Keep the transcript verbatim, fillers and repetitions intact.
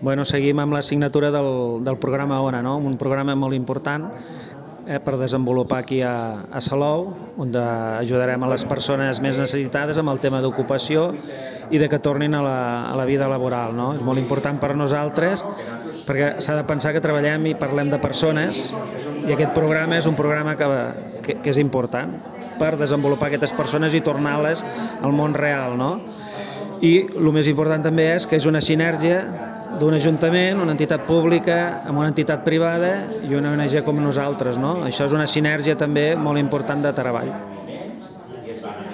Bueno, seguim amb la signatura del, del programa ONA, no? Un programa molt important eh, per desenvolupar aquí a, a Salou, on ajudarem a les persones més necessitades amb el tema d'ocupació i de que tornin a la, a la vida laboral, no? És molt important per nosaltres perquè s'ha de pensar que treballem i parlem de persones i aquest programa és un programa que, que, que és important per desenvolupar aquestes persones i tornar-les al món real, no? I el més important també és que és una sinergia d'un ajuntament, una entitat pública, amb una entitat privada i una O N G com nosaltres, no? Això és una sinergia també molt important de treball.